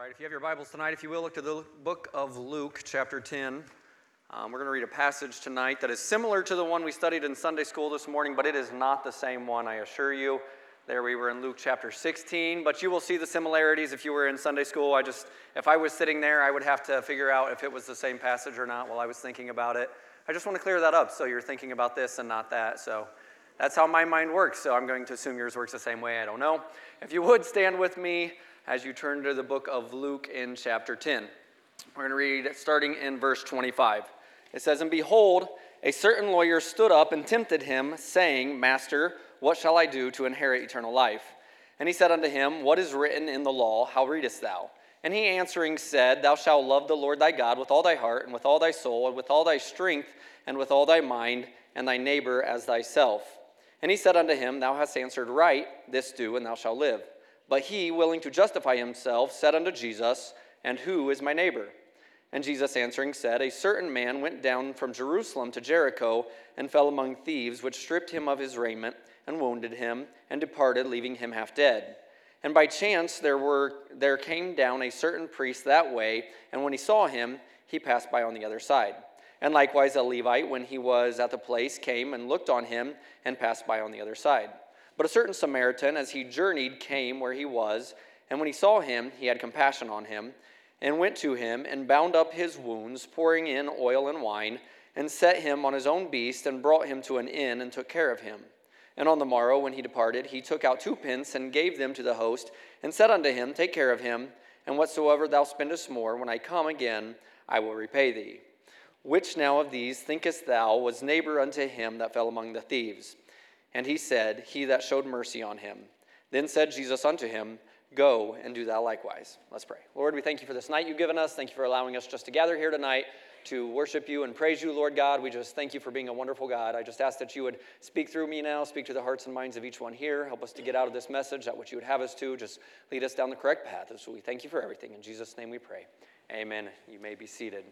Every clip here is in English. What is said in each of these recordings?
right, if you have your Bibles tonight, if you will, look to the book of Luke, chapter 10. We're going to read a passage tonight that is similar to the one we studied in Sunday school this morning, but it is not the same one, I assure you. There we were in Luke chapter 16, but you will see the similarities if you were in Sunday school. If I was sitting there, I would have to figure out if it was the same passage or not while I was thinking about it. I just want to clear that up so you're thinking about this and not that. So that's how my mind works, so I'm going to assume yours works the same way. I don't know. If you would, stand with me as you turn to the book of Luke in chapter 10. We're going to read starting in verse 25. It says, "And behold, a certain lawyer stood up and tempted him, saying, Master, what shall I do to inherit eternal life? And he said unto him, What is written in the law? How readest thou? And he answering said, Thou shalt love the Lord thy God with all thy heart, and with all thy soul, and with all thy strength, and with all thy mind, and thy neighbor as thyself. And he said unto him, Thou hast answered right, this do, and thou shalt live. But he, willing to justify himself, said unto Jesus, And who is my neighbor? And Jesus answering said, A certain man went down from Jerusalem to Jericho, and fell among thieves, which stripped him of his raiment, and wounded him, and departed, leaving him half dead. And by chance there came down a certain priest that way, and when he saw him, he passed by on the other side. And likewise a Levite, when he was at the place, came and looked on him, and passed by on the other side. But a certain Samaritan, as he journeyed, came where he was, and when he saw him, he had compassion on him, and went to him, and bound up his wounds, pouring in oil and wine, and set him on his own beast, and brought him to an inn, and took care of him. And on the morrow, when he departed, he took out 2 pence, and gave them to the host, and said unto him, Take care of him, and whatsoever thou spendest more, when I come again, I will repay thee. Which now of these thinkest thou was neighbor unto him that fell among the thieves? And he said, He that showed mercy on him. Then said Jesus unto him, Go and do thou likewise." Let's pray. Lord, we thank you for this night you've given us. Thank you for allowing us just to gather here tonight to worship you and praise you, Lord God. We just thank you for being a wonderful God. I just ask that you would speak through me now, speak to the hearts and minds of each one here. Help us to get out of this message, that what you would have us to. Just lead us down the correct path. So we thank you for everything. In Jesus' name we pray. Amen. You may be seated.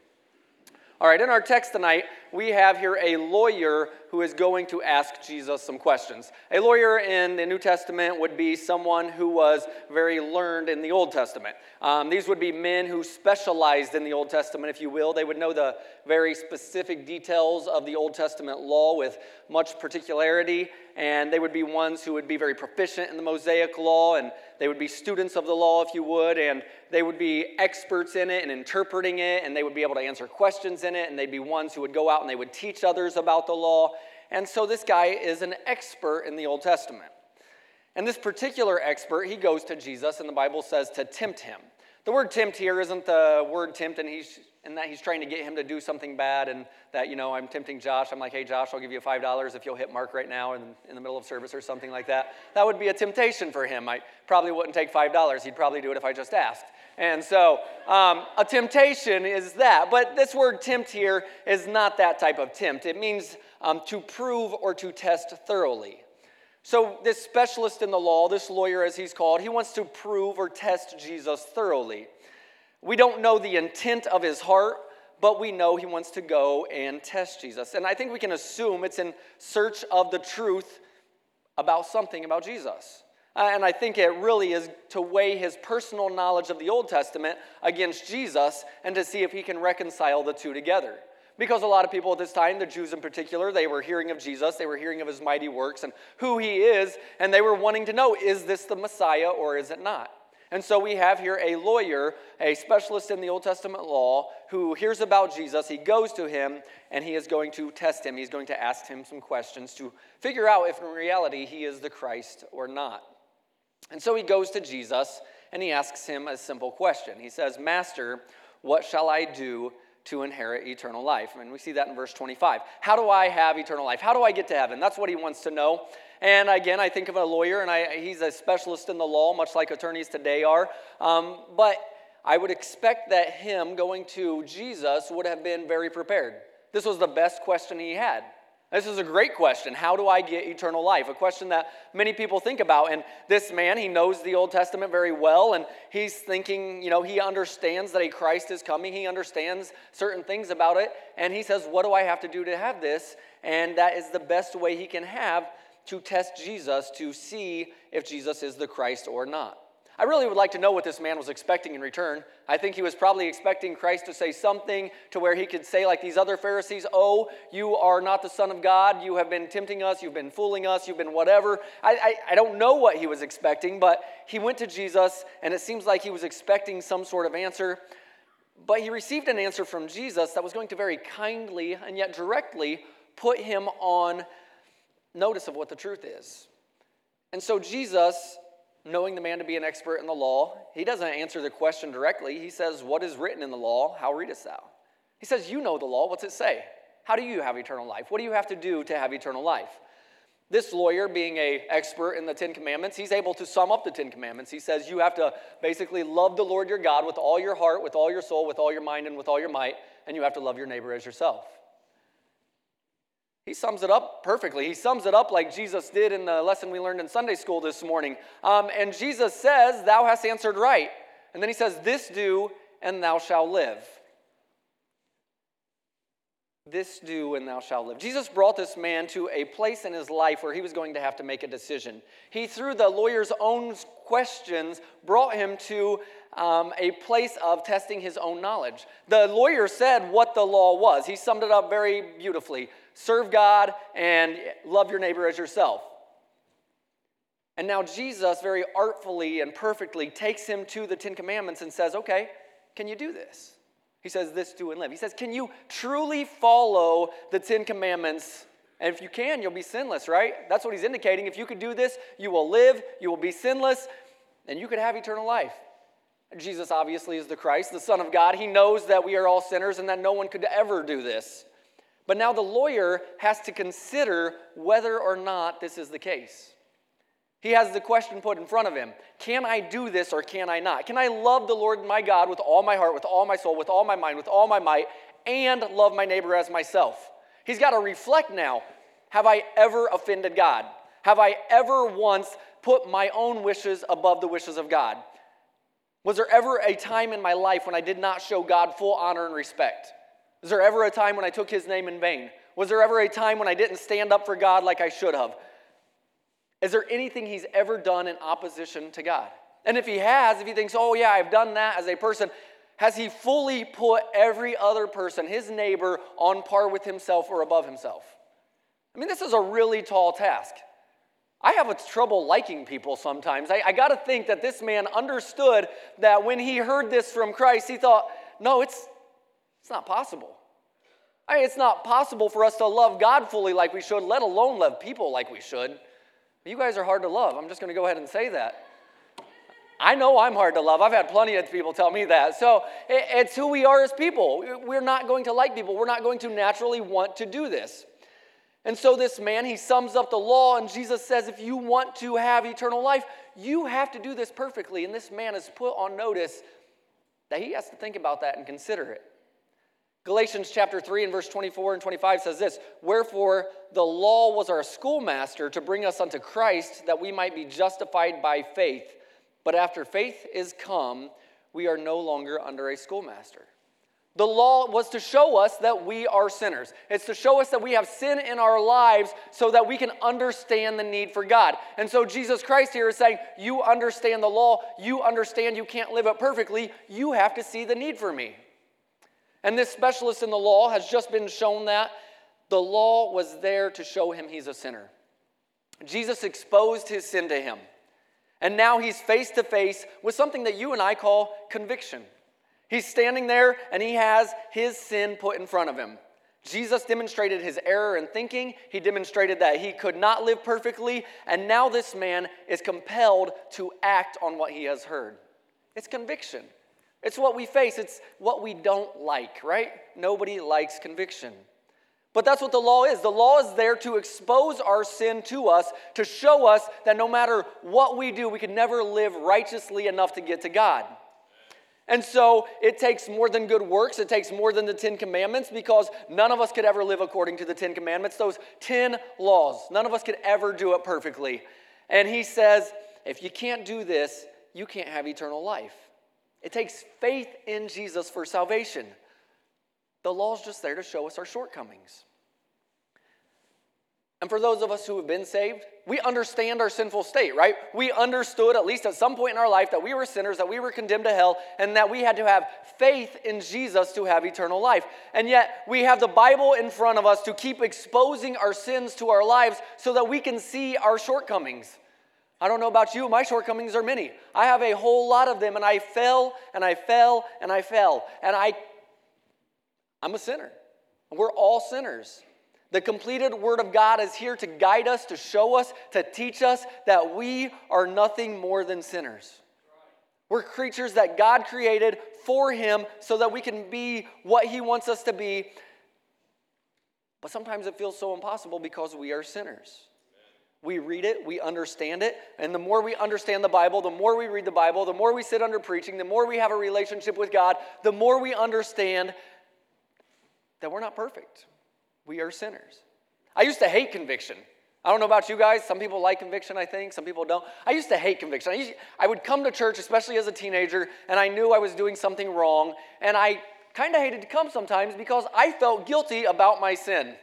All right, in our text tonight, we have here a lawyer who is going to ask Jesus some questions. A lawyer in the New Testament would be someone who was very learned in the Old Testament. These would be men who specialized in the Old Testament, if you will. They would know the very specific details of the Old Testament law with much particularity, and they would be ones who would be very proficient in the Mosaic law, and they would be students of the law, if you would, and they would be experts in it and interpreting it, and they would be able to answer questions in it, and they'd be ones who would go out and they would teach others about the law. And so this guy is an expert in the Old Testament. And this particular expert, he goes to Jesus, and the Bible says to tempt him. The word tempt here isn't the word tempt, and that he's trying to get him to do something bad, and that, I'm tempting Josh. I'm like, hey, Josh, I'll give you $5 if you'll hit Mark right now in the middle of service or something like that. That would be a temptation for him. I probably wouldn't take $5. He'd probably do it if I just asked. And so a temptation is that. But this word tempt here is not that type of tempt. It means to prove or to test thoroughly. So this specialist in the law, this lawyer as he's called, he wants to prove or test Jesus thoroughly. We don't know the intent of his heart, but we know he wants to go and test Jesus. And I think we can assume it's in search of the truth about something about Jesus. And I think it really is to weigh his personal knowledge of the Old Testament against Jesus and to see if he can reconcile the two together. Because a lot of people at this time, the Jews in particular, they were hearing of Jesus, they were hearing of his mighty works and who he is, and they were wanting to know, is this the Messiah or is it not? And so we have here a lawyer, a specialist in the Old Testament law, who hears about Jesus, he goes to him, and he is going to test him. He's going to ask him some questions to figure out if in reality he is the Christ or not. And so he goes to Jesus, and he asks him a simple question. He says, Master, what shall I do to inherit eternal life? And we see that in verse 25. How do I have eternal life? How do I get to heaven? That's what he wants to know. And again, I think of a lawyer, and he's a specialist in the law, much like attorneys today are. But I would expect that him going to Jesus would have been very prepared. This was the best question he had. This is a great question. How do I get eternal life? A question that many people think about. And this man, he knows the Old Testament very well, and he's thinking, he understands that a Christ is coming. He understands certain things about it, and he says, what do I have to do to have this? And that is the best way he can have to test Jesus to see if Jesus is the Christ or not. I really would like to know what this man was expecting in return. I think he was probably expecting Christ to say something to where he could say, like these other Pharisees, oh, you are not the Son of God. You have been tempting us. You've been fooling us. You've been whatever. I don't know what he was expecting, but he went to Jesus, and it seems like he was expecting some sort of answer. But he received an answer from Jesus that was going to very kindly and yet directly put him on notice of what the truth is. And so Jesus, knowing the man to be an expert in the law, he doesn't answer the question directly. He says, what is written in the law? How readest thou? He says, you know the law. What's it say? How do you have eternal life? What do you have to do to have eternal life? This lawyer, being an expert in the Ten Commandments, he's able to sum up the Ten Commandments. He says you have to basically love the Lord your God with all your heart, with all your soul, with all your mind, and with all your might, and you have to love your neighbor as yourself. He sums it up perfectly. He sums it up like Jesus did in the lesson we learned in Sunday school this morning. And Jesus says, thou hast answered right. And then he says, this do, and thou shalt live. This do, and thou shalt live. Jesus brought this man to a place in his life where he was going to have to make a decision. He, through the lawyer's own questions, brought him to a place of testing his own knowledge. The lawyer said what the law was. He summed it up very beautifully. Serve God and love your neighbor as yourself. And now Jesus very artfully and perfectly takes him to the Ten Commandments and says, okay, can you do this? He says, this do and live. He says, can you truly follow the Ten Commandments? And if you can, you'll be sinless, right? That's what he's indicating. If you could do this, you will live, you will be sinless, and you could have eternal life. Jesus obviously is the Christ, the Son of God. He knows that we are all sinners and that no one could ever do this. But now the lawyer has to consider whether or not this is the case. He has the question put in front of him. Can I do this or can I not? Can I love the Lord my God with all my heart, with all my soul, with all my mind, with all my might, and love my neighbor as myself? He's got to reflect now. Have I ever offended God? Have I ever once put my own wishes above the wishes of God? Was there ever a time in my life when I did not show God full honor and respect? Was there ever a time when I took his name in vain? Was there ever a time when I didn't stand up for God like I should have? Is there anything he's ever done in opposition to God? And if he has, if he thinks, oh yeah, I've done that as a person, has he fully put every other person, his neighbor, on par with himself or above himself? I mean, this is a really tall task. I have trouble liking people sometimes. I got to think that this man understood that when he heard this from Christ, he thought, no, it's not possible. It's not possible for us to love God fully like we should, let alone love people like we should. You guys are hard to love. I'm just going to go ahead and say that. I know I'm hard to love. I've had plenty of people tell me that. So it's who we are as people. We're not going to like people. We're not going to naturally want to do this. And so this man, he sums up the law, and Jesus says, if you want to have eternal life, you have to do this perfectly. And this man is put on notice that he has to think about that and consider it. Galatians chapter 3 and verse 24 and 25 says this, wherefore the law was our schoolmaster to bring us unto Christ, that we might be justified by faith. But after faith is come, we are no longer under a schoolmaster. The law was to show us that we are sinners. It's to show us that we have sin in our lives so that we can understand the need for God. And so Jesus Christ here is saying, you understand the law, you understand you can't live it perfectly, you have to see the need for me. And this specialist in the law has just been shown that the law was there to show him he's a sinner. Jesus exposed his sin to him. And now he's face to face with something that you and I call conviction. He's standing there and he has his sin put in front of him. Jesus demonstrated his error in thinking. He demonstrated that he could not live perfectly. And now this man is compelled to act on what he has heard. It's conviction. It's what we face. It's what we don't like, right? Nobody likes conviction. But that's what the law is. The law is there to expose our sin to us, to show us that no matter what we do, we can never live righteously enough to get to God. And so it takes more than good works. It takes more than the 10 Commandments, because none of us could ever live according to the 10 Commandments, those 10 laws. None of us could ever do it perfectly. And he says, if you can't do this, you can't have eternal life. It takes faith in Jesus for salvation. The law is just there to show us our shortcomings. And for those of us who have been saved, we understand our sinful state, right? We understood, at least at some point in our life, that we were sinners, that we were condemned to hell, and that we had to have faith in Jesus to have eternal life. And yet, we have the Bible in front of us to keep exposing our sins to our lives so that we can see our shortcomings. I don't know about you, my shortcomings are many. I have a whole lot of them, and I fell, and I fell, and I fell. And I'm a sinner. We're all sinners. The completed Word of God is here to guide us, to show us, to teach us that we are nothing more than sinners. We're creatures that God created for Him so that we can be what He wants us to be. But sometimes it feels so impossible because we are sinners. We read it, we understand it, and the more we understand the Bible, the more we read the Bible, the more we sit under preaching, the more we have a relationship with God, the more we understand that we're not perfect. We are sinners. I used to hate conviction. I don't know about you guys. Some people like conviction, I think. Some people don't. I used to hate conviction. I would come to church, especially as a teenager, and I knew I was doing something wrong, and I kind of hated to come sometimes because I felt guilty about my sin.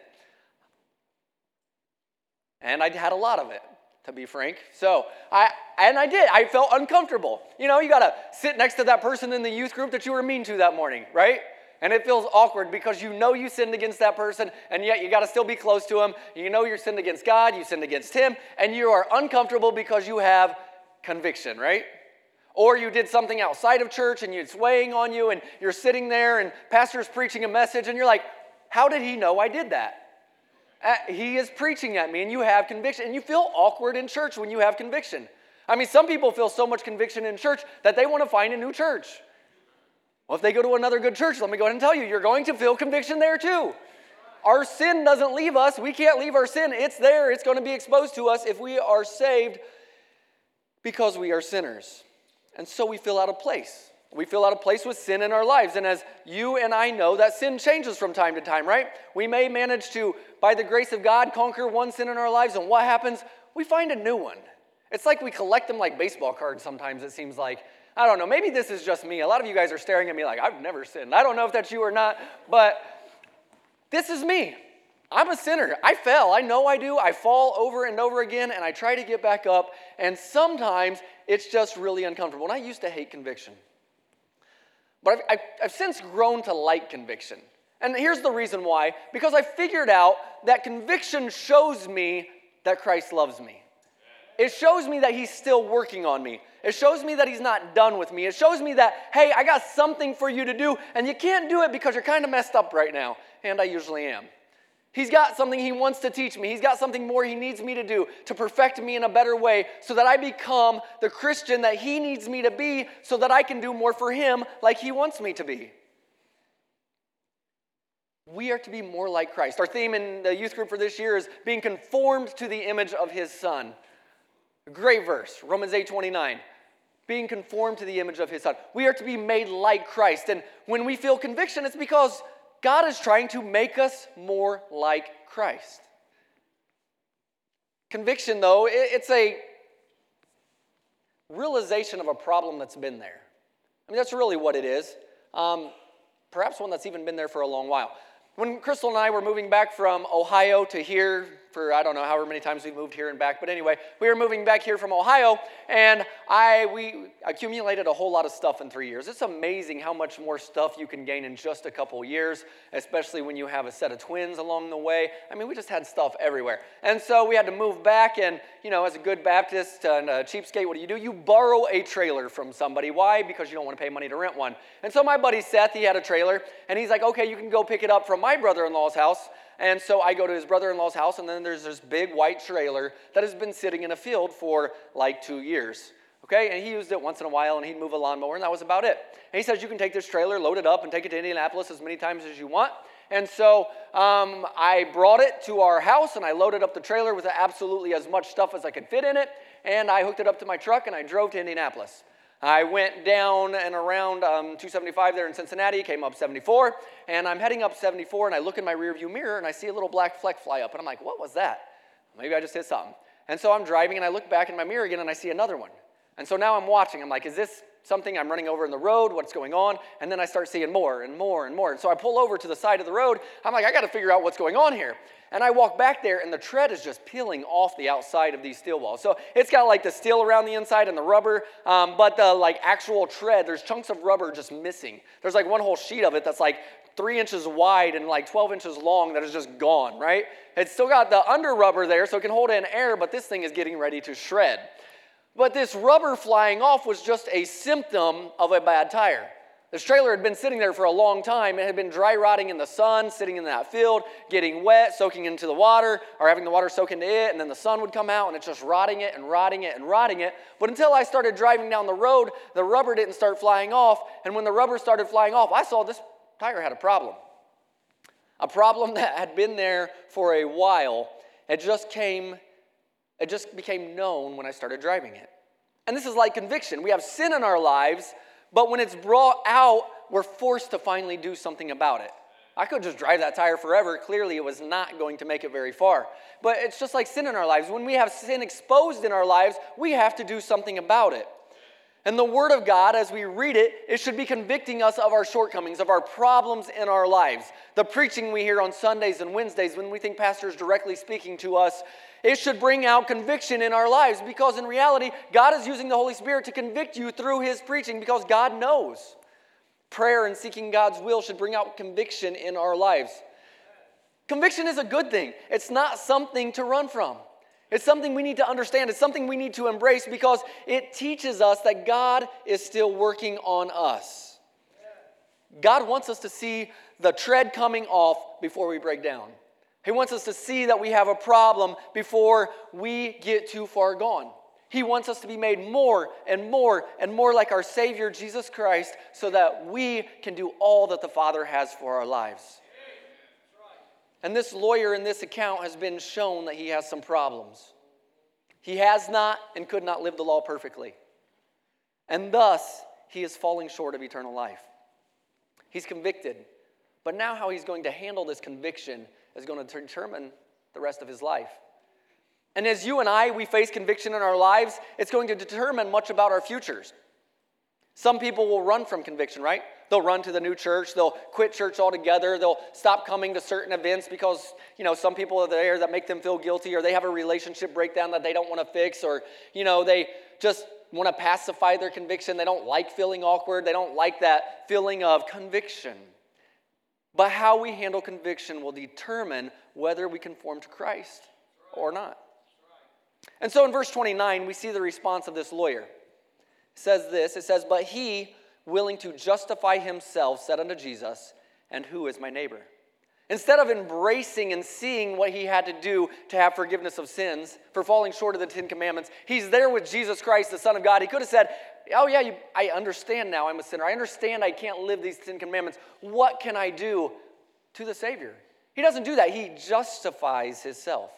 And I had a lot of it, to be frank. So, I did. I felt uncomfortable. You know, you got to sit next to that person in the youth group that you were mean to that morning, right? And it feels awkward because you know you sinned against that person, and yet you got to still be close to him. You know you sinned against God, you sinned against him, and you are uncomfortable because you have conviction, right? Or you did something outside of church, and it's weighing on you, and you're sitting there, and pastor's preaching a message, and you're like, how did he know I did that? He is preaching at me, and you have conviction, and you feel awkward in church when you have conviction. I mean, some people feel so much conviction in church that they want to find a new church. Well, if they go to another good church, let me go ahead and tell you, you're going to feel conviction there too. Our sin doesn't leave us. We can't leave our sin. It's there. It's going to be exposed to us if we are saved because we are sinners. And so we feel out of place. We feel out of place with sin in our lives. And as you and I know, that sin changes from time to time, right? We may manage to, by the grace of God, conquer one sin in our lives. And what happens? We find a new one. It's like we collect them like baseball cards sometimes, it seems like. I don't know, maybe this is just me. A lot of you guys are staring at me like, I've never sinned. I don't know if that's you or not, but this is me. I'm a sinner. I fell. I know I do. I fall over and over again, and I try to get back up, and sometimes it's just really uncomfortable. And I used to hate conviction. But I've since grown to like conviction. And here's the reason why. Because I figured out that conviction shows me that Christ loves me. It shows me that he's still working on me. It shows me that he's not done with me. It shows me that, hey, I got something for you to do, and you can't do it because you're kind of messed up right now. And I usually am. He's got something he wants to teach me. He's got something more he needs me to do to perfect me in a better way so that I become the Christian that he needs me to be so that I can do more for him like he wants me to be. We are to be more like Christ. Our theme in the youth group for this year is being conformed to the image of his Son. A great verse, Romans 8:29. Being conformed to the image of his Son. We are to be made like Christ. And when we feel conviction, it's because God is trying to make us more like Christ. Conviction, though, it's a realization of a problem that's been there. I mean, that's really what it is. Perhaps one that's even been there for a long while. When Crystal and I were moving back from Ohio to here for, I don't know, however many times we moved here and back, but anyway, we were moving back here from Ohio, and we accumulated a whole lot of stuff in 3 years. It's amazing how much more stuff you can gain in just a couple years, especially when you have a set of twins along the way. I mean, we just had stuff everywhere. And so we had to move back, and, you know, as a good Baptist and a cheapskate, what do? You borrow a trailer from somebody. Why? Because you don't want to pay money to rent one. And so my buddy Seth, he had a trailer, and he's like, okay, you can go pick it up from my brother-in-law's house. And so I go to his brother-in-law's house, and then there's this big white trailer that has been sitting in a field for like 2 years. Okay, and he used it once in a while, and he'd move a lawnmower, and that was about it. And he says, you can take this trailer, load it up, and take it to Indianapolis as many times as you want. And so I brought it to our house, and I loaded up the trailer with absolutely as much stuff as I could fit in it, and I hooked it up to my truck, and I drove to Indianapolis. I went down and around 275 there in Cincinnati, came up 74, and I'm heading up 74, and I look in my rearview mirror, and I see a little black fleck fly up, and I'm like, what was that? Maybe I just hit something. And so I'm driving, and I look back in my mirror again, and I see another one. And so now I'm watching. I'm like, is this something. I'm running over in the road. What's going on? And then I start seeing more and more and more. And so I pull over to the side of the road. I'm like, I got to figure out what's going on here. And I walk back there, and the tread is just peeling off the outside of these steel walls. So it's got like the steel around the inside and the rubber, but the like actual tread, there's chunks of rubber just missing. There's like one whole sheet of it that's like 3 inches wide and like 12 inches long that is just gone, right? It's still got the under rubber there so it can hold in air, but this thing is getting ready to shred. But this rubber flying off was just a symptom of a bad tire. This trailer had been sitting there for a long time. It had been dry rotting in the sun, sitting in that field, getting wet, soaking into the water, or having the water soak into it, and then the sun would come out, and it's just rotting it and rotting it and rotting it. But until I started driving down the road, the rubber didn't start flying off, and when the rubber started flying off, I saw this tire had a problem. A problem that had been there for a while. It just became known when I started driving it. And this is like conviction. We have sin in our lives, but when it's brought out, we're forced to finally do something about it. I could just drive that tire forever. Clearly, it was not going to make it very far. But it's just like sin in our lives. When we have sin exposed in our lives, we have to do something about it. And the Word of God, as we read it, it should be convicting us of our shortcomings, of our problems in our lives. The preaching we hear on Sundays and Wednesdays, when we think pastor's directly speaking to us, it should bring out conviction in our lives, because in reality, God is using the Holy Spirit to convict you through His preaching, because God knows. Prayer and seeking God's will should bring out conviction in our lives. Conviction is a good thing. It's not something to run from. It's something we need to understand. It's something we need to embrace, because it teaches us that God is still working on us. God wants us to see the tread coming off before we break down. He wants us to see that we have a problem before we get too far gone. He wants us to be made more and more and more like our Savior, Jesus Christ, so that we can do all that the Father has for our lives. And this lawyer in this account has been shown that he has some problems. He has not and could not live the law perfectly. And thus, he is falling short of eternal life. He's convicted. But now how he's going to handle this conviction is going to determine the rest of his life. And as you and I, we face conviction in our lives, it's going to determine much about our futures. Some people will run from conviction, right? They'll run to the new church. They'll quit church altogether. They'll stop coming to certain events because, some people are there that make them feel guilty, or they have a relationship breakdown that they don't want to fix, or, they just want to pacify their conviction. They don't like feeling awkward. They don't like that feeling of conviction. But how we handle conviction will determine whether we conform to Christ or not. And so in verse 29, we see the response of this lawyer. It says this, but he, willing to justify himself, said unto Jesus, and who is my neighbor? Instead of embracing and seeing what he had to do to have forgiveness of sins for falling short of the 10 Commandments, he's there with Jesus Christ, the Son of God. He could have said, oh yeah, I understand now I'm a sinner. I understand I can't live these 10 Commandments. What can I do to the Savior? He doesn't do that. He justifies himself.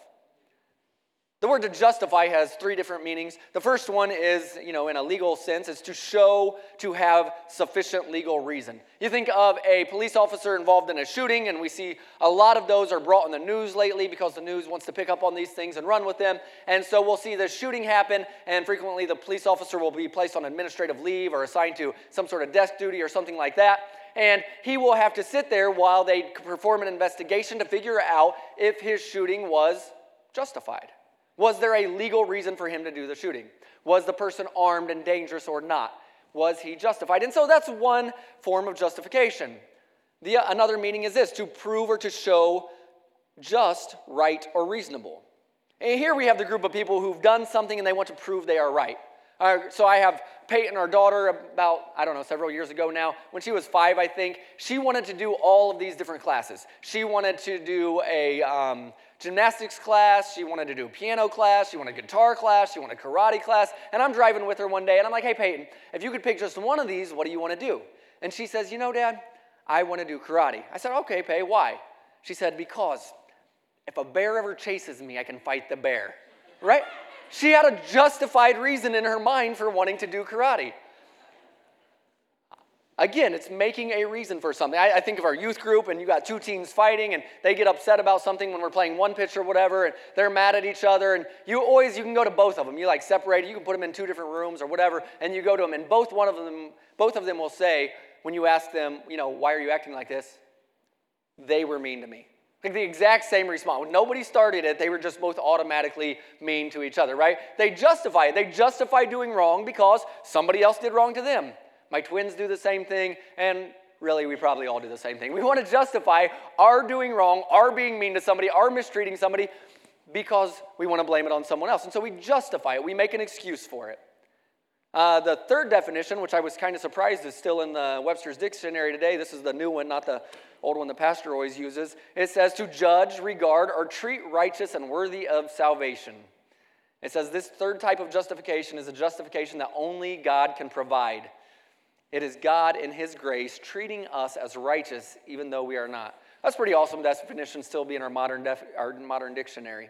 The word to justify has 3 different meanings. The first one is, in a legal sense, is to show to have sufficient legal reason. You think of a police officer involved in a shooting, and we see a lot of those are brought in the news lately because the news wants to pick up on these things and run with them. And so we'll see the shooting happen, and frequently the police officer will be placed on administrative leave or assigned to some sort of desk duty or something like that. And he will have to sit there while they perform an investigation to figure out if his shooting was justified. Was there a legal reason for him to do the shooting? Was the person armed and dangerous or not? Was he justified? And so that's one form of justification. Another meaning is this, to prove or to show just, right, or reasonable. And here we have the group of people who've done something and they want to prove they are right. So I have Peyton, our daughter, about, several years ago now. When she was 5, I think, she wanted to do all of these different classes. She wanted to do a gymnastics class. She wanted to do a piano class. She wanted a guitar class. She wanted a karate class. And I'm driving with her one day, and I'm like, hey, Peyton, if you could pick just one of these, what do you want to do? And she says, Dad, I want to do karate. I said, okay, Pey, why? She said, because if a bear ever chases me, I can fight the bear, right? She had a justified reason in her mind for wanting to do karate. Again, it's making a reason for something. I think of our youth group, and you got two teams fighting, and they get upset about something when we're playing one pitch or whatever, and they're mad at each other, and you can go to both of them. You like separate, you can put them in two different rooms or whatever, and you go to them, and both of them will say, when you ask them, why are you acting like this? They were mean to me. Like the exact same response. When nobody started it, they were just both automatically mean to each other, right? They justify it. They justify doing wrong because somebody else did wrong to them. My twins do the same thing, and really, we probably all do the same thing. We want to justify our doing wrong, our being mean to somebody, our mistreating somebody, because we want to blame it on someone else. And so we justify it. We make an excuse for it. The third definition, which I was kind of surprised is still in the Webster's Dictionary today. This is the new one, not the old one the pastor always uses. It says to judge, regard, or treat righteous and worthy of salvation. It says this third type of justification is a justification that only God can provide. It is God in His grace treating us as righteous even though we are not. That's pretty awesome definition, still be in our modern dictionary.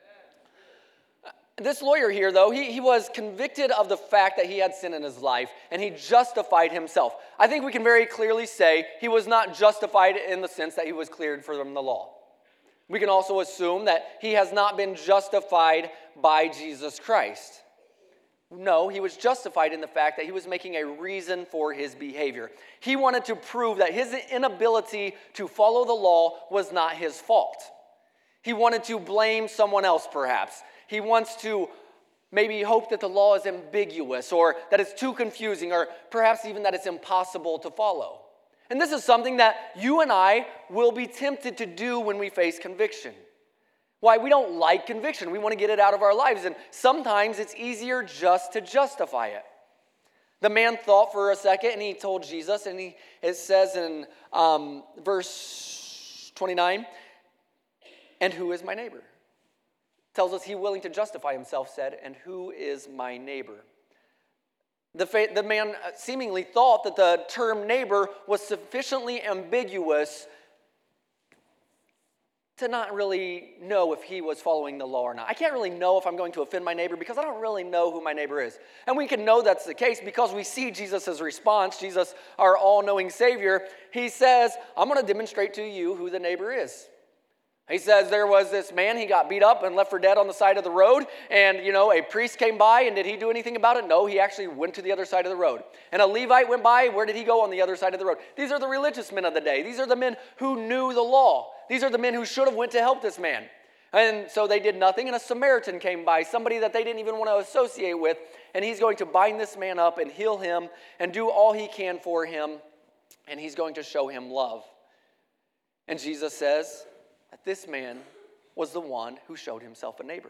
This lawyer here, though, he was convicted of the fact that he had sin in his life, and he justified himself. I think we can very clearly say he was not justified in the sense that he was cleared from the law. We can also assume that he has not been justified by Jesus Christ. No, he was justified in the fact that he was making a reason for his behavior. He wanted to prove that his inability to follow the law was not his fault. He wanted to blame someone else, perhaps. He wants to maybe hope that the law is ambiguous or that it's too confusing or perhaps even that it's impossible to follow. And this is something that you and I will be tempted to do when we face conviction. Why? We don't like conviction. We want to get it out of our lives. And sometimes it's easier just to justify it. The man thought for a second and he told Jesus, and it says in verse 29, and who is my neighbor? Tells us he willing to justify himself said, and who is my neighbor? The man seemingly thought that the term neighbor was sufficiently ambiguous to not really know if he was following the law or not. I can't really know if I'm going to offend my neighbor because I don't really know who my neighbor is. And we can know that's the case because we see Jesus' response. Jesus, our all-knowing Savior, he says, I'm going to demonstrate to you who the neighbor is. He says there was this man, he got beat up and left for dead on the side of the road, and a priest came by, and did he do anything about it? No, he actually went to the other side of the road. And a Levite went by, where did he go? On the other side of the road. These are the religious men of the day. These are the men who knew the law. These are the men who should have went to help this man. And so they did nothing, and a Samaritan came by, somebody that they didn't even want to associate with, and he's going to bind this man up and heal him and do all he can for him, and he's going to show him love. And Jesus says that this man was the one who showed himself a neighbor.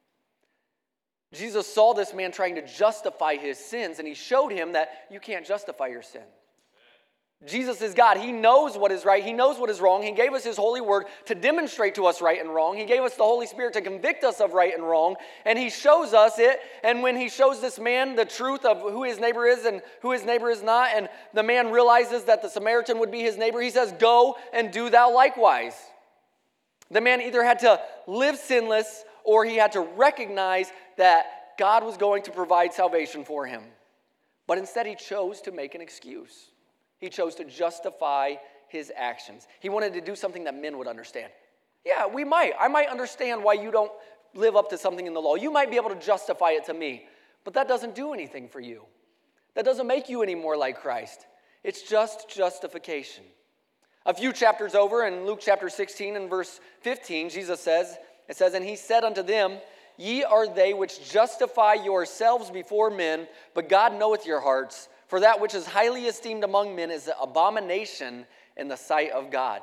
Jesus saw this man trying to justify his sins, and he showed him that you can't justify your sin. Jesus is God. He knows what is right. He knows what is wrong. He gave us His holy word to demonstrate to us right and wrong. He gave us the Holy Spirit to convict us of right and wrong, and He shows us it. And when He shows this man the truth of who his neighbor is and who his neighbor is not, and the man realizes that the Samaritan would be his neighbor, He says, go and do thou likewise. The man either had to live sinless or he had to recognize that God was going to provide salvation for him. But instead he chose to make an excuse. He chose to justify his actions. He wanted to do something that men would understand. Yeah, I might understand why you don't live up to something in the law. You might be able to justify it to me, but that doesn't do anything for you. That doesn't make you any more like Christ. It's just justification. A few chapters over in Luke chapter 16 and verse 15, Jesus says, and he said unto them, ye are they which justify yourselves before men, but God knoweth your hearts. For that which is highly esteemed among men is an abomination in the sight of God.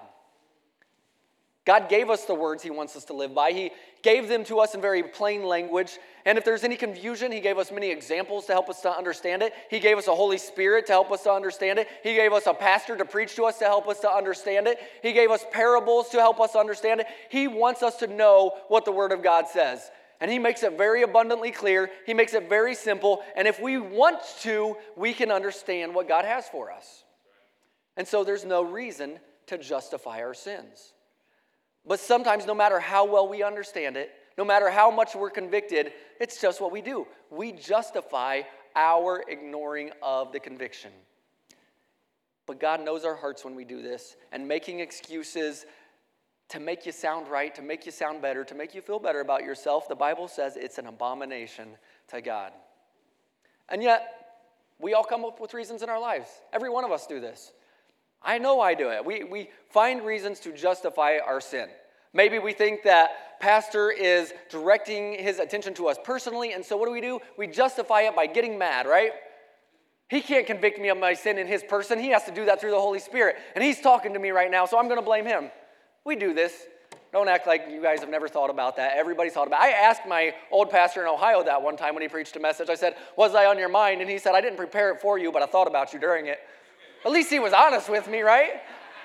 God gave us the words He wants us to live by. He gave them to us in very plain language. And if there's any confusion, He gave us many examples to help us to understand it. He gave us a Holy Spirit to help us to understand it. He gave us a pastor to preach to us to help us to understand it. He gave us parables to help us understand it. He wants us to know what the Word of God says. And He makes it very abundantly clear. He makes it very simple. And if we want to, we can understand what God has for us. And so there's no reason to justify our sins. But sometimes, no matter how well we understand it, no matter how much we're convicted, it's just what we do. We justify our ignoring of the conviction. But God knows our hearts when we do this. And making excuses to make you sound right, to make you sound better, to make you feel better about yourself, the Bible says it's an abomination to God. And yet, we all come up with reasons in our lives. Every one of us do this. I know I do it. We find reasons to justify our sin. Maybe we think that pastor is directing his attention to us personally, and so what do? We justify it by getting mad, right? He can't convict me of my sin in his person. He has to do that through the Holy Spirit. And he's talking to me right now, so I'm going to blame him. We do this. Don't act like you guys have never thought about that. Everybody's thought about it. I asked my old pastor in Ohio that one time when he preached a message. I said, was I on your mind? And he said, I didn't prepare it for you, but I thought about you during it. At least he was honest with me, right?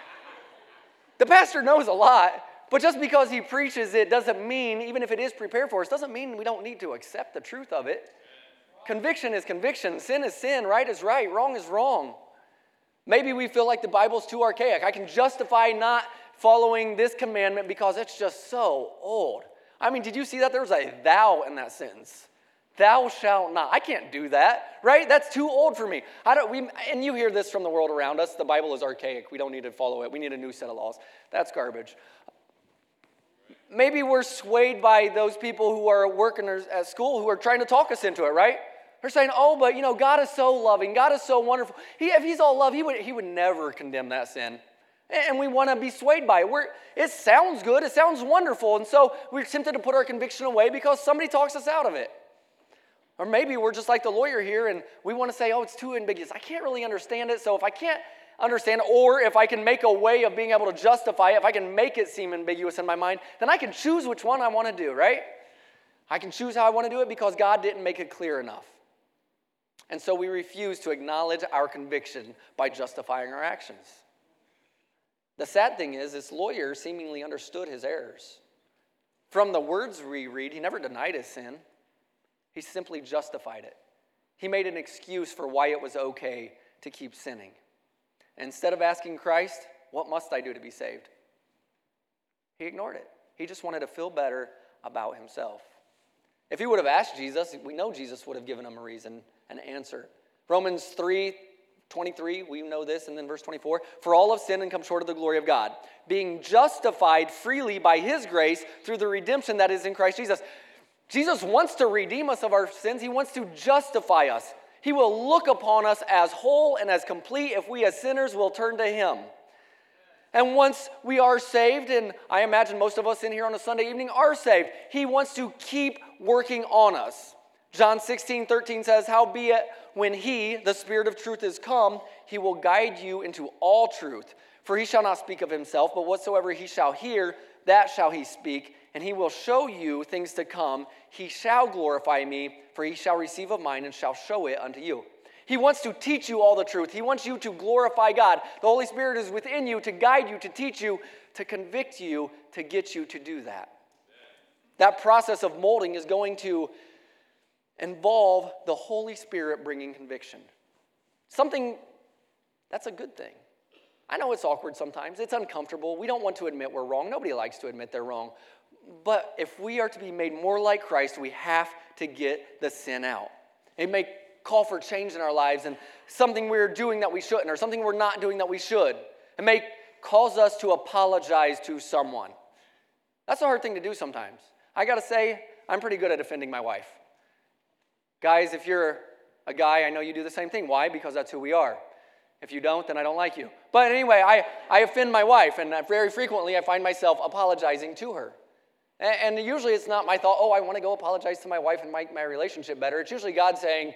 The pastor knows a lot, but just because he preaches it doesn't mean, even if it is prepared for us, doesn't mean we don't need to accept the truth of it. Conviction is conviction. Sin is sin. Right is right. Wrong is wrong. Maybe we feel like the Bible's too archaic. I can justify not following this commandment because it's just so old. I mean, did you see that? There was a thou in that sentence. Thou shalt not. I can't do that, right? That's too old for me. And you hear this from the world around us. The Bible is archaic. We don't need to follow it. We need a new set of laws. That's garbage. Maybe we're swayed by those people who are working at school who are trying to talk us into it, right? They're saying, oh, but God is so loving. God is so wonderful. If he's all love, he would never condemn that sin. And we want to be swayed by it. It sounds good. It sounds wonderful. And so we're tempted to put our conviction away because somebody talks us out of it. Or maybe we're just like the lawyer here and we want to say, oh, it's too ambiguous. I can't really understand it. So if I can't understand it, or if I can make a way of being able to justify it, if I can make it seem ambiguous in my mind, then I can choose which one I want to do, right? I can choose how I want to do it because God didn't make it clear enough. And so we refuse to acknowledge our conviction by justifying our actions. The sad thing is, this lawyer seemingly understood his errors. From the words we read, he never denied his sin. He simply justified it. He made an excuse for why it was okay to keep sinning. Instead of asking Christ, what must I do to be saved? He ignored it. He just wanted to feel better about himself. If he would have asked Jesus, we know Jesus would have given him a reason, an answer. Romans 3:23, we know this, and then verse 24. For all have sinned and come short of the glory of God, being justified freely by his grace through the redemption that is in Christ Jesus. Jesus wants to redeem us of our sins. He wants to justify us. He will look upon us as whole and as complete if we as sinners will turn to him. And once we are saved, and I imagine most of us in here on a Sunday evening are saved, he wants to keep working on us. John 16:13 says, howbeit when he, the Spirit of truth, is come, he will guide you into all truth. For he shall not speak of himself, but whatsoever he shall hear, that shall he speak. And he will show you things to come. He shall glorify me, for he shall receive of mine and shall show it unto you. He wants to teach you all the truth. He wants you to glorify God. The Holy Spirit is within you to guide you, to teach you, to convict you, to get you to do that. That process of molding is going to involve the Holy Spirit bringing conviction. Something that's a good thing. I know it's awkward sometimes. It's uncomfortable. We don't want to admit we're wrong. Nobody likes to admit they're wrong. But if we are to be made more like Christ, we have to get the sin out. It may call for change in our lives and something we're doing that we shouldn't, or something we're not doing that we should. It may cause us to apologize to someone. That's a hard thing to do sometimes. I got to say, I'm pretty good at defending my wife. Guys, if you're a guy, I know you do the same thing. Why? Because that's who we are. If you don't, then I don't like you. But anyway, I offend my wife, and very frequently I find myself apologizing to her. And usually it's not my thought, oh, I want to go apologize to my wife and make my relationship better. It's usually God saying,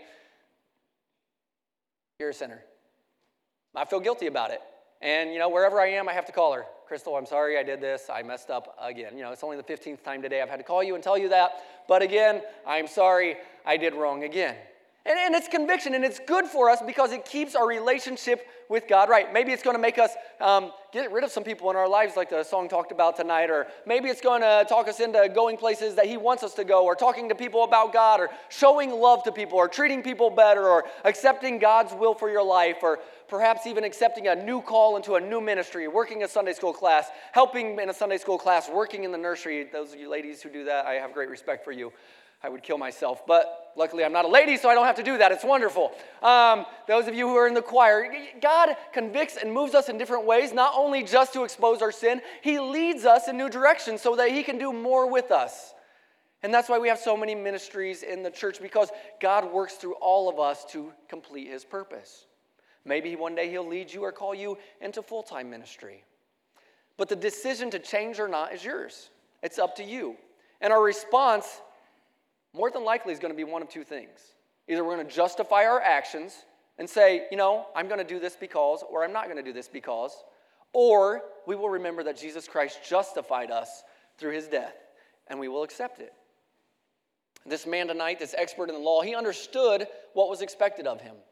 you're a sinner. I feel guilty about it. And, wherever I am, I have to call her. Crystal, I'm sorry I did this. I messed up again. It's only the 15th time today I've had to call you and tell you that. But again, I'm sorry I did wrong again. And it's conviction, and it's good for us because it keeps our relationship with God right. Maybe it's going to make us get rid of some people in our lives like the song talked about tonight, or maybe it's going to talk us into going places that he wants us to go, or talking to people about God, or showing love to people, or treating people better, or accepting God's will for your life, or perhaps even accepting a new call into a new ministry, working a Sunday school class, helping in a Sunday school class, working in the nursery. Those of you ladies who do that, I have great respect for you. I would kill myself. But luckily I'm not a lady, so I don't have to do that. It's wonderful. Those of you who are in the choir, God convicts and moves us in different ways, not only just to expose our sin, he leads us in new directions so that he can do more with us. And that's why we have so many ministries in the church, because God works through all of us to complete his purpose. Maybe one day he'll lead you or call you into full-time ministry. But the decision to change or not is yours. It's up to you. And our response, more than likely, is going to be one of two things. Either we're going to justify our actions and say, I'm going to do this because, or I'm not going to do this because. Or we will remember that Jesus Christ justified us through his death, and we will accept it. This man tonight, this expert in the law, he understood what was expected of him.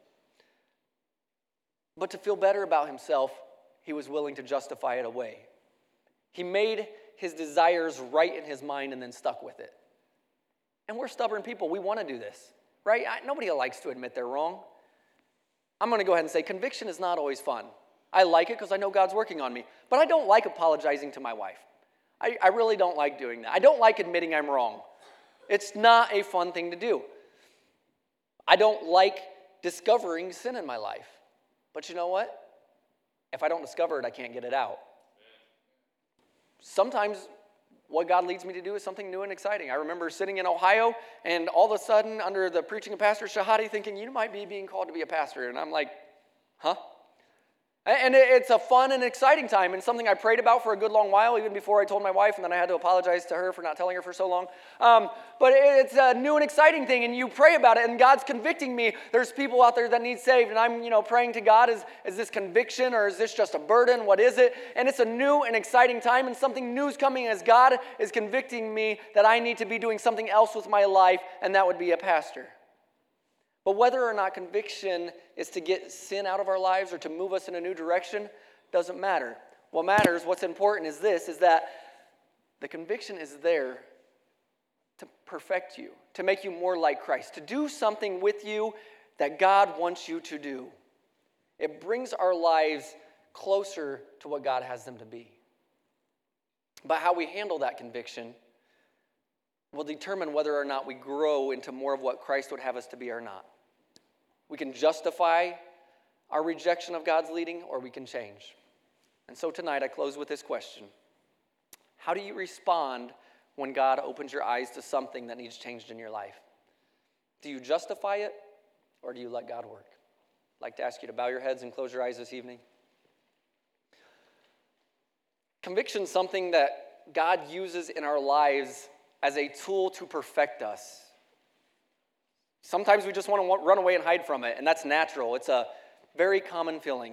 But to feel better about himself, he was willing to justify it away. He made his desires right in his mind and then stuck with it. And we're stubborn people. We want to do this, right? Nobody likes to admit they're wrong. I'm going to go ahead and say conviction is not always fun. I like it because I know God's working on me. But I don't like apologizing to my wife. I really don't like doing that. I don't like admitting I'm wrong. It's not a fun thing to do. I don't like discovering sin in my life. But you know what? If I don't discover it, I can't get it out. Sometimes what God leads me to do is something new and exciting. I remember sitting in Ohio, and all of a sudden, under the preaching of Pastor Shahadi, thinking, you might be being called to be a pastor. And I'm like, huh? And it's a fun and exciting time, and something I prayed about for a good long while, even before I told my wife, and then I had to apologize to her for not telling her for so long. But it's a new and exciting thing, and you pray about it, and God's convicting me. There's people out there that need saved, and I'm praying to God, is this conviction, or is this just a burden? What is it? And it's a new and exciting time, and something new is coming as God is convicting me that I need to be doing something else with my life, and that would be a pastor. But whether or not conviction is to get sin out of our lives or to move us in a new direction doesn't matter. What matters, what's important is this, is that the conviction is there to perfect you, to make you more like Christ, to do something with you that God wants you to do. It brings our lives closer to what God has them to be. But how we handle that conviction will determine whether or not we grow into more of what Christ would have us to be or not. We can justify our rejection of God's leading, or we can change. And so tonight I close with this question. How do you respond when God opens your eyes to something that needs changed in your life? Do you justify it, or do you let God work? I'd like to ask you to bow your heads and close your eyes this evening. Conviction is something that God uses in our lives as a tool to perfect us. Sometimes we just want to run away and hide from it, and that's natural. It's a very common feeling.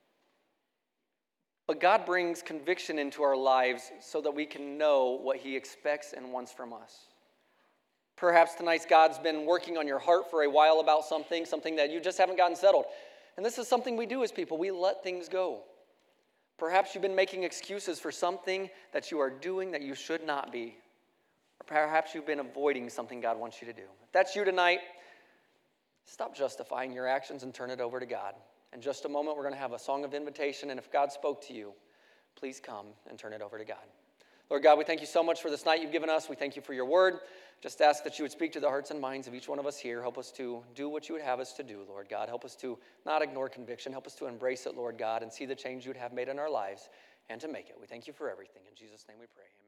But God brings conviction into our lives so that we can know what he expects and wants from us. Perhaps tonight God's been working on your heart for a while about something that you just haven't gotten settled. And this is something we do as people. We let things go. Perhaps you've been making excuses for something that you are doing that you should not be. Or perhaps you've been avoiding something God wants you to do. If that's you tonight, stop justifying your actions and turn it over to God. In just a moment, we're going to have a song of invitation, and if God spoke to you, please come and turn it over to God. Lord God, we thank you so much for this night you've given us. We thank you for your word. Just ask that you would speak to the hearts and minds of each one of us here. Help us to do what you would have us to do, Lord God. Help us to not ignore conviction. Help us to embrace it, Lord God, and see the change you would have made in our lives and to make it. We thank you for everything. In Jesus' name we pray.